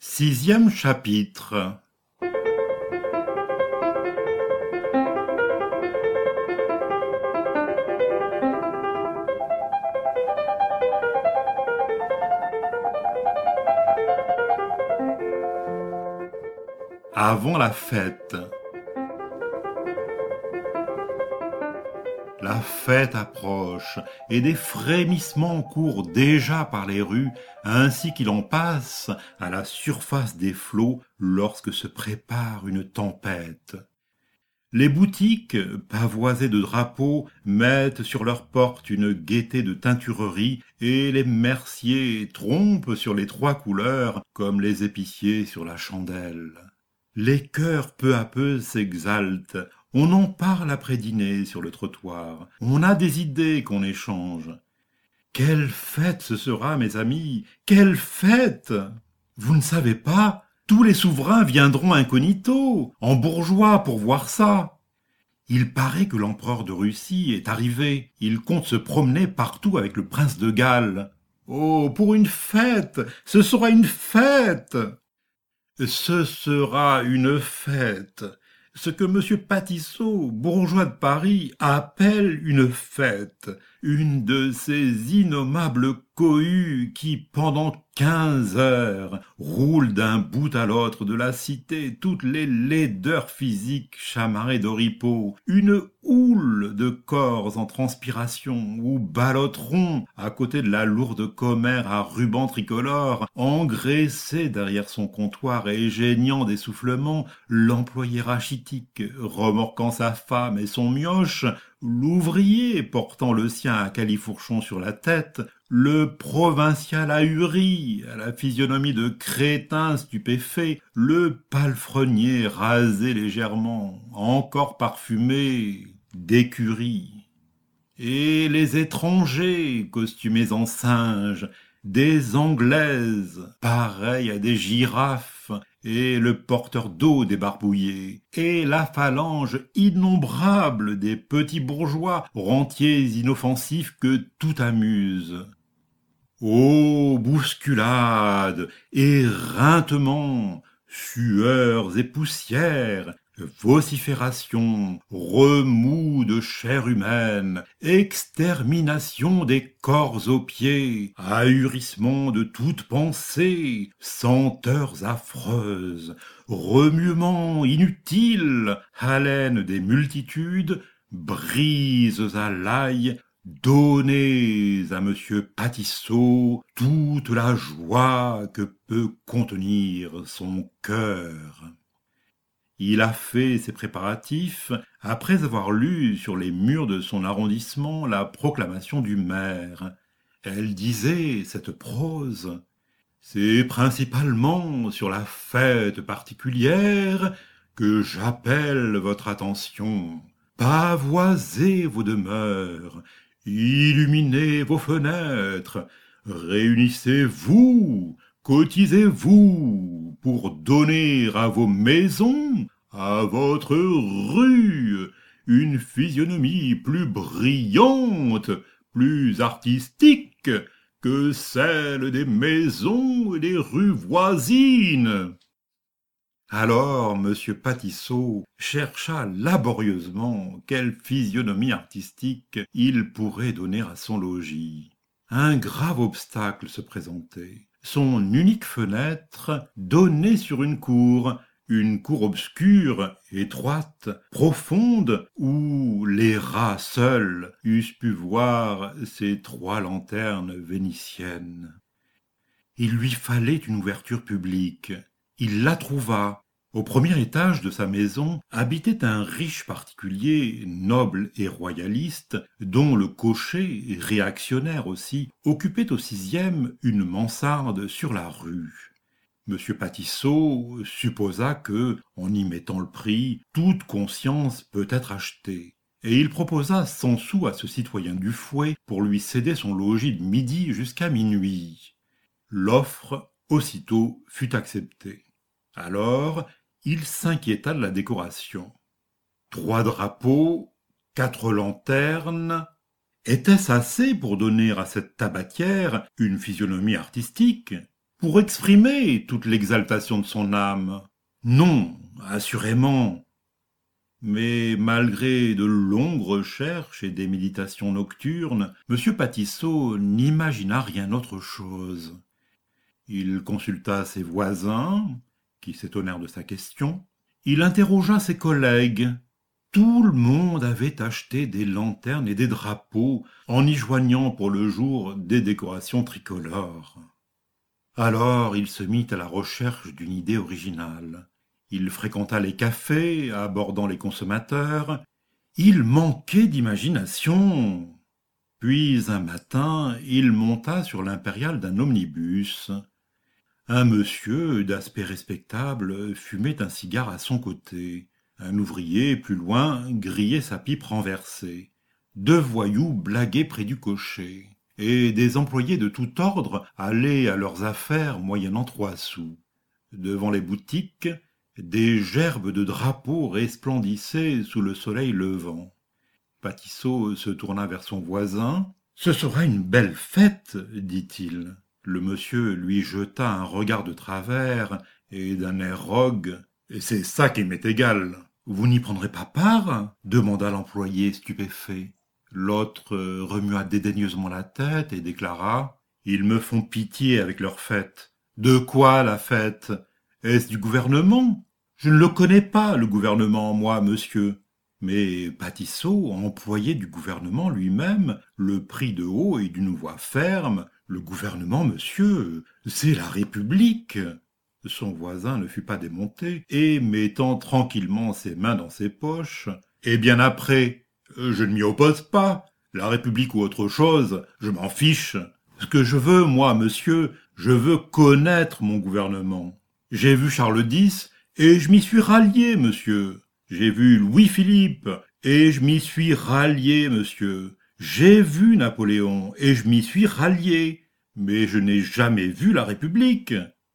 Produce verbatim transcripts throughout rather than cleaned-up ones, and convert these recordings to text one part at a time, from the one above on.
Sixième chapitre. Avant la fête. La fête approche, et des frémissements courent déjà par les rues, ainsi qu'il en passe à la surface des flots lorsque se prépare une tempête. Les boutiques, pavoisées de drapeaux, mettent sur leurs portes une gaieté de teinturerie, et les merciers trompent sur les trois couleurs, comme les épiciers sur la chandelle. Les cœurs peu à peu s'exaltent, on en parle après dîner sur le trottoir, on a des idées qu'on échange. Quelle fête ce sera, mes amis, quelle fête! Vous ne savez pas, tous les souverains viendront incognito, en bourgeois, pour voir ça. Il paraît que l'empereur de Russie est arrivé, il compte se promener partout avec le prince de Galles. Oh, pour une fête, ce sera une fête! Ce sera une fête, ce que M. Patisseau, bourgeois de Paris, appelle une fête, une de ces innommables cohues qui, pendant quinze heures, roulent d'un bout à l'autre de la cité toutes les laideurs physiques chamarrées d'oripeaux, une houle de corps en transpiration où ballotteront, à côté de la lourde commère à ruban tricolore, engraissé derrière son comptoir et geignant d'essoufflement, l'employé rachitique, remorquant sa femme et son mioche, l'ouvrier portant le sien à califourchon sur la tête, le provincial ahuri, à la physionomie de crétin stupéfait, le palefrenier rasé légèrement, encore parfumé d'écurie. Et les étrangers, costumés en singes, des anglaises, pareilles à des girafes, et le porteur d'eau débarbouillé, et la phalange innombrable des petits bourgeois, rentiers inoffensifs que tout amuse. Ô bousculades, éreintements, sueurs et poussières, vociférations, remous de chair humaine, extermination des corps aux pieds, ahurissement de toute pensée, senteurs affreuses, remuements inutiles, haleine des multitudes, brises à l'ail, donnez à Monsieur Patisseau toute la joie que peut contenir son cœur. Il a fait ses préparatifs après avoir lu sur les murs de son arrondissement la proclamation du maire. Elle disait, cette prose, « C'est principalement sur la fête particulière que j'appelle votre attention. Pavoisez vos demeures, illuminez vos fenêtres, réunissez-vous, cotisez-vous pour donner à vos maisons, à votre rue, une physionomie plus brillante, plus artistique que celle des maisons et des rues voisines. » Alors M. Patisseau chercha laborieusement quelle physionomie artistique il pourrait donner à son logis. Un grave obstacle se présentait. Son unique fenêtre donnait sur une cour, une cour obscure, étroite, profonde, où les rats seuls eussent pu voir ces trois lanternes vénitiennes. Il lui fallait une ouverture publique. Il la trouva. Au premier étage de sa maison habitait un riche particulier, noble et royaliste, dont le cocher, réactionnaire aussi, occupait au sixième une mansarde sur la rue. M. Patisseau supposa que, en y mettant le prix, toute conscience peut être achetée. Et il proposa cent sous à ce citoyen du fouet pour lui céder son logis de midi jusqu'à minuit. L'offre, aussitôt, fut acceptée. Alors, il s'inquiéta de la décoration. Trois drapeaux, quatre lanternes, était-ce assez pour donner à cette tabatière une physionomie artistique? pour exprimer toute l'exaltation de son âme. Non, assurément. Mais malgré de longues recherches et des méditations nocturnes, M. Patisseau n'imagina rien autre chose. Il consulta ses voisins, qui s'étonnèrent de sa question. Il interrogea ses collègues. Tout le monde avait acheté des lanternes et des drapeaux, en y joignant pour le jour des décorations tricolores. Alors il se mit à la recherche d'une idée originale. Il fréquenta les cafés, abordant les consommateurs. Il manquait d'imagination. Puis un matin, il monta sur l'impériale d'un omnibus. Un monsieur d'aspect respectable fumait un cigare à son côté. Un ouvrier, plus loin, grillait sa pipe renversée. Deux voyous blaguaient près du cocher. Et des employés de tout ordre allaient à leurs affaires moyennant trois sous. Devant les boutiques, des gerbes de drapeaux resplendissaient sous le soleil levant. Patisseau se tourna vers son voisin. « Ce sera une belle fête, dit-il. » Le monsieur lui jeta un regard de travers et d'un air rogue. « C'est ça qui m'est égal. »« Vous n'y prendrez pas part ?» demanda l'employé stupéfait. L'autre remua dédaigneusement la tête et déclara « Ils me font pitié avec leur fête. »« De quoi la fête ? Est-ce du gouvernement ? Je ne le connais pas, le gouvernement, moi, monsieur. » Mais Patisseau, employé du gouvernement lui-même, le prit de haut et d'une voix ferme. « Le gouvernement, monsieur, c'est la République !» Son voisin ne fut pas démonté, et mettant tranquillement ses mains dans ses poches, « Eh bien après, je ne m'y oppose pas. La République ou autre chose, je m'en fiche. Ce que je veux, moi, monsieur, je veux connaître mon gouvernement. J'ai vu Charles dix, et je m'y suis rallié, monsieur. J'ai vu Louis-Philippe, et je m'y suis rallié, monsieur. J'ai vu Napoléon, et je m'y suis rallié. Mais je n'ai jamais vu la République. »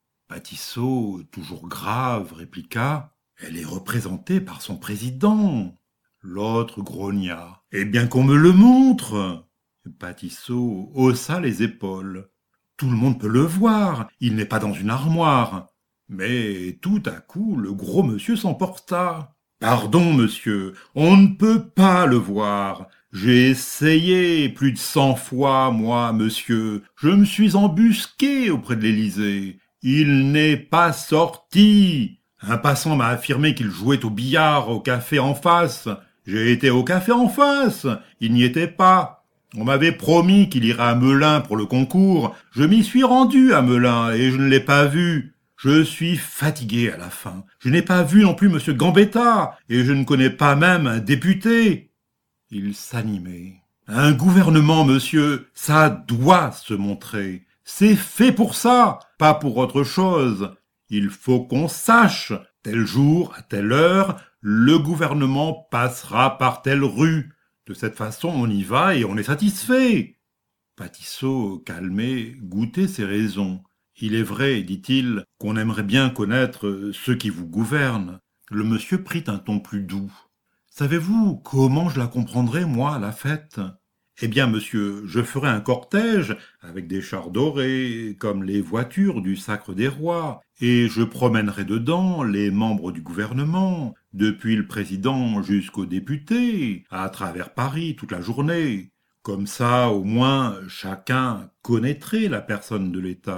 Patisseau, toujours grave, répliqua « Elle est représentée par son président. » L'autre grogna « Eh bien qu'on me le montre !» Patisseau haussa les épaules. « Tout le monde peut le voir, il n'est pas dans une armoire. » Mais tout à coup, le gros monsieur s'emporta. « Pardon, monsieur, on ne peut pas le voir. J'ai essayé plus de cent fois, moi, monsieur. Je me suis embusqué auprès de l'Élysée. Il n'est pas sorti. Un passant m'a affirmé qu'il jouait au billard au café en face. J'ai été au café en face. Il n'y était pas. On m'avait promis qu'il irait à Melun pour le concours. Je m'y suis rendu à Melun et je ne l'ai pas vu. Je suis fatigué à la fin. Je n'ai pas vu non plus monsieur Gambetta et je ne connais pas même un député. » Il s'animait. « Un gouvernement, monsieur, ça doit se montrer. C'est fait pour ça, pas pour autre chose. Il faut qu'on sache, tel jour, à telle heure, le gouvernement passera par telle rue. De cette façon, on y va et on est satisfait. » Patisseau, calmé, goûtait ses raisons. « Il est vrai, dit-il, qu'on aimerait bien connaître ceux qui vous gouvernent. » Le monsieur prit un ton plus doux. « Savez-vous comment je la comprendrai, moi, la fête ? Eh bien, monsieur, je ferai un cortège avec des chars dorés, comme les voitures du Sacre des Rois, et je promènerai dedans les membres du gouvernement, depuis le président jusqu'aux députés, à travers Paris toute la journée. Comme ça, au moins, chacun connaîtrait la personne de l'État. »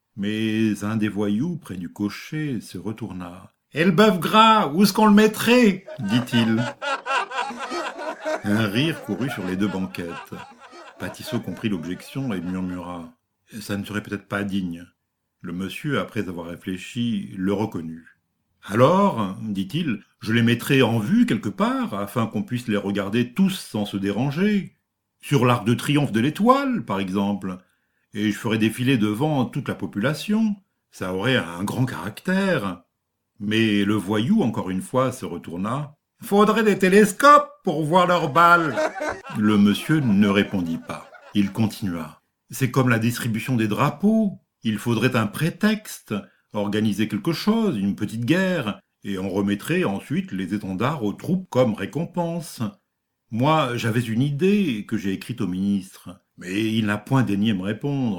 Mais un des voyous près du cocher se retourna. « Et le bœuf gras, où est-ce qu'on le mettrait ?» dit-il. Un rire courut sur les deux banquettes. Patisseau comprit l'objection et murmura « Ça ne serait peut-être pas digne. » Le monsieur, après avoir réfléchi, le reconnut. « Alors, dit-il, je les mettrai en vue quelque part, afin qu'on puisse les regarder tous sans se déranger. Sur l'arc de triomphe de l'Étoile, par exemple. Et je ferai défiler devant toute la population. Ça aurait un grand caractère. » Mais le voyou, encore une fois, se retourna. « Faudrait des télescopes pour voir leurs balles. » Le monsieur ne répondit pas. Il continua. « C'est comme la distribution des drapeaux. Il faudrait un prétexte, organiser quelque chose, une petite guerre, et on remettrait ensuite les étendards aux troupes comme récompense. Moi, j'avais une idée que j'ai écrite au ministre, mais il n'a point daigné me répondre.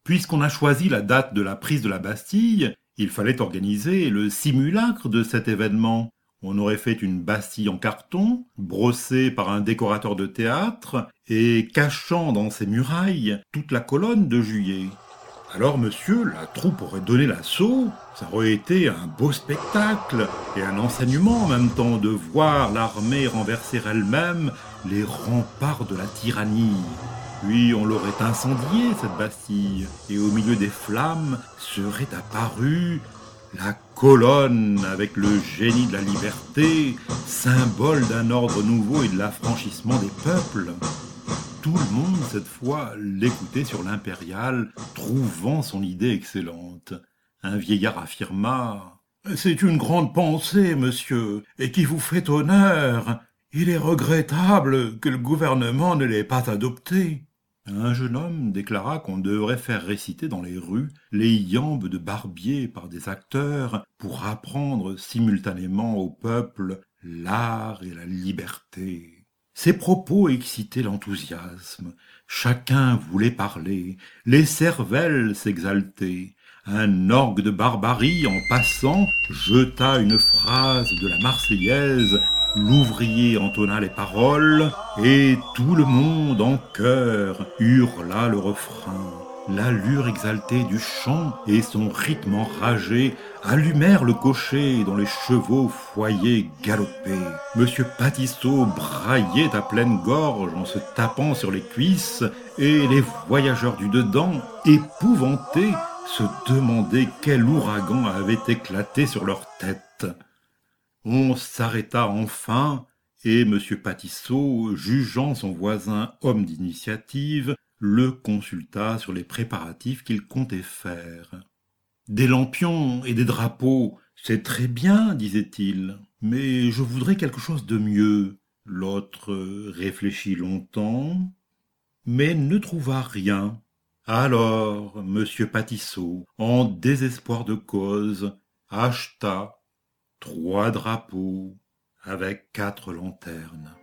Puisqu'on a choisi la date de la prise de la Bastille, il fallait organiser le simulacre de cet événement. On aurait fait une Bastille en carton, brossée par un décorateur de théâtre, et cachant dans ses murailles toute la colonne de Juillet. Alors, monsieur, la troupe aurait donné l'assaut, ça aurait été un beau spectacle, et un enseignement en même temps de voir l'armée renverser elle-même les remparts de la tyrannie. Puis on l'aurait incendiée, cette Bastille, et au milieu des flammes serait apparue la colonne avec le génie de la liberté, symbole d'un ordre nouveau et de l'affranchissement des peuples. Tout le monde, cette fois, l'écoutait sur l'impériale, trouvant son idée excellente. Un vieillard affirma « C'est une grande pensée, monsieur, et qui vous fait honneur. Il est regrettable que le gouvernement ne l'ait pas adoptée. » Un jeune homme déclara qu'on devrait faire réciter dans les rues les iambes de Barbier par des acteurs pour apprendre simultanément au peuple l'art et la liberté. Ces propos excitaient l'enthousiasme. Chacun voulait parler, les cervelles s'exaltaient. Un orgue de barbarie, en passant, jeta une phrase de la Marseillaise. L'ouvrier entonna les paroles, et tout le monde en chœur hurla le refrain. L'allure exaltée du chant et son rythme enragé allumèrent le cocher dont les chevaux foyés galopaient. Monsieur Patisseau braillait à pleine gorge en se tapant sur les cuisses, et les voyageurs du dedans, épouvantés, se demandaient quel ouragan avait éclaté sur leur tête. On s'arrêta enfin, et M. Patisseau, jugeant son voisin homme d'initiative, le consulta sur les préparatifs qu'il comptait faire. « Des lampions et des drapeaux, c'est très bien, disait-il, mais je voudrais quelque chose de mieux. » L'autre réfléchit longtemps, mais ne trouva rien. Alors M. Patisseau, en désespoir de cause, acheta trois drapeaux avec quatre lanternes.